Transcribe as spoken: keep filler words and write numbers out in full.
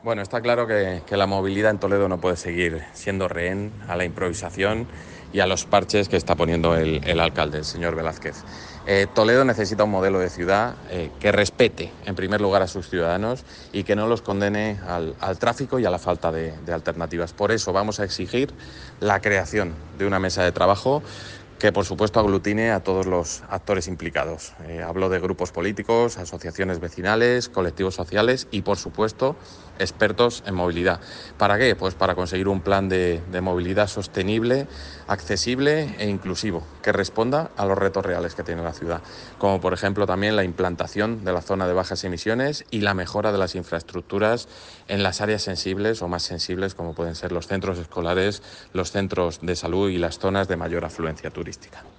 Bueno, está claro que, que la movilidad en Toledo no puede seguir siendo rehén a la improvisación y a los parches que está poniendo el, el alcalde, el señor Velázquez. Eh, Toledo necesita un modelo de ciudad eh, que respete, en primer lugar, a sus ciudadanos y que no los condene al, al tráfico y a la falta de, de alternativas. Por eso vamos a exigir la creación de una mesa de trabajo que, por supuesto, aglutine a todos los actores implicados. Eh, hablo de grupos políticos, asociaciones vecinales, colectivos sociales y, por supuesto, expertos en movilidad. ¿Para qué? Pues para conseguir un plan de, de movilidad sostenible, accesible e inclusivo, que responda a los retos reales que tiene la ciudad, como por ejemplo también la implantación de la zona de bajas emisiones y la mejora de las infraestructuras en las áreas sensibles o más sensibles, como pueden ser los centros escolares, los centros de salud y las zonas de mayor afluencia turística.